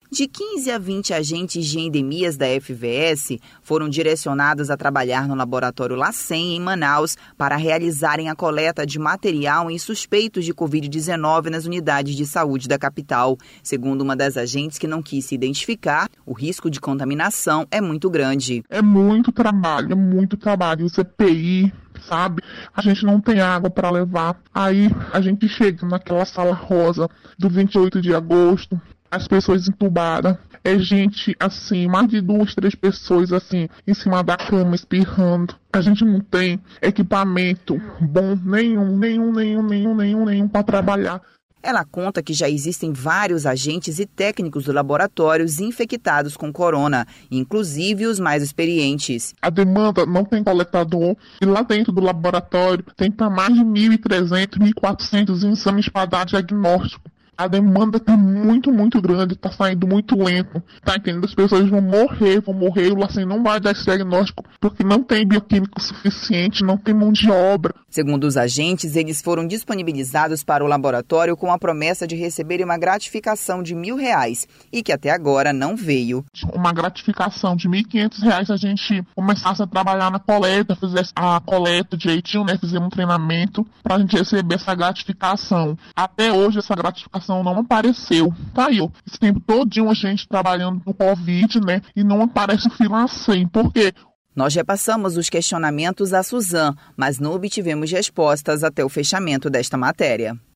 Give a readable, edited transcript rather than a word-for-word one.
De 15 a 20 agentes de endemias da FVS foram direcionados a trabalhar no laboratório LACEN, em Manaus, para realizarem a coleta de material em suspeitos de Covid-19 nas unidades de saúde da capital. Segundo uma das agentes que não quis se identificar, o risco de contaminação é muito grande. É muito trabalho, o CPI, sabe? A gente não tem água para levar. Aí a gente chega naquela sala rosa do 28 de agosto, as pessoas entubadas, é gente assim, mais de 2, 3 pessoas assim, em cima da cama, espirrando. A gente não tem equipamento bom nenhum para trabalhar. Ela conta que já existem vários agentes e técnicos do laboratório infectados com corona, inclusive os mais experientes. A demanda não tem coletador e lá dentro do laboratório tem para mais de 1.300, 1.400 exames para dar diagnóstico. A demanda está muito grande, está saindo muito lento, tá entendendo? As pessoas vão morrer, o LACEN não vai dar esse diagnóstico porque não tem bioquímico suficiente, não tem mão de obra. Segundo os agentes, eles foram disponibilizados para o laboratório com a promessa de receberem uma gratificação de R$1.000 e que até agora não veio. Uma gratificação de R$1.500 a gente começasse a trabalhar na coleta, fizesse a coleta direitinho, né? Fizemos um treinamento para a gente receber essa gratificação. Até hoje essa gratificação não apareceu. Tá aí, ó. Esse tempo todinho a gente trabalhando no Covid, né? E não aparece o freelancing. Por quê? Nós repassamos os questionamentos a Suzan, mas não obtivemos respostas até o fechamento desta matéria.